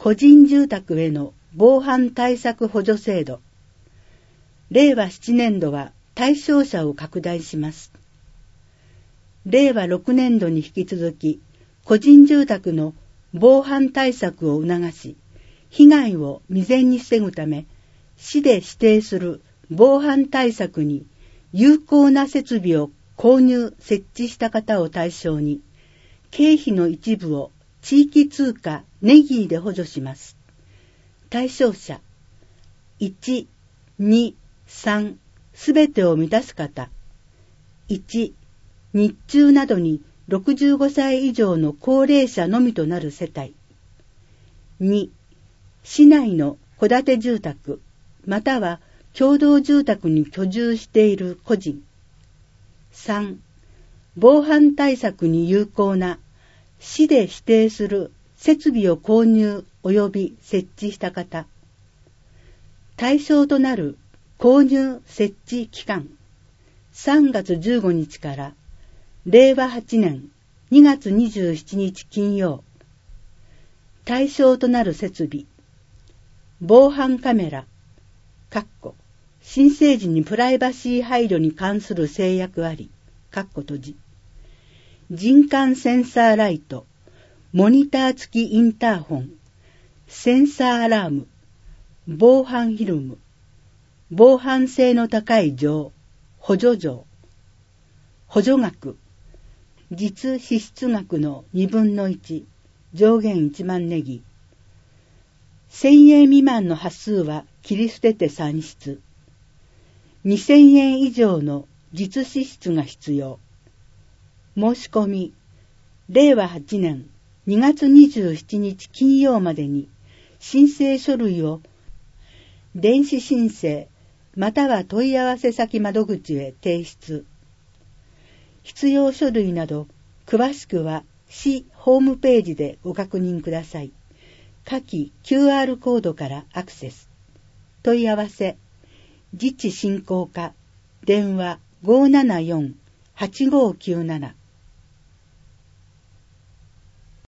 個人住宅への防犯対策補助制度。令和7年度は対象者を拡大します。令和6年度に引き続き、個人住宅の防犯対策を促し、被害を未然に防ぐため、市で指定する防犯対策に有効な設備を購入・設置した方を対象に、経費の一部を地域通貨ネギーで補助します。対象者、1、2、3、すべてを満たす方。1、日中などに65歳以上の高齢者のみとなる世帯。2、市内の戸建て住宅、または共同住宅に居住している個人。3、防犯対策に有効な市で指定する設備を購入及び設置した方。対象となる購入設置期間、3月15日から令和8年2月27日金曜。対象となる設備、防犯カメラ、申請時にプライバシー配慮に関する制約あり、人感センサーライト、モニター付きインターホン、センサーアラーム、防犯フィルム、防犯性の高い錠、補助錠、補助額、実支出額の2分の1、上限1万ネギ。1000円未満の端数は切り捨てて算出。2000円以上の実支出が必要。申し込み、令和8年2月27日金曜までに申請書類を電子申請または問い合わせ先窓口へ提出。必要書類など詳しくは市ホームページでご確認ください。下記 QR コードからアクセス。問い合わせ、自治振興課、電話 574-8597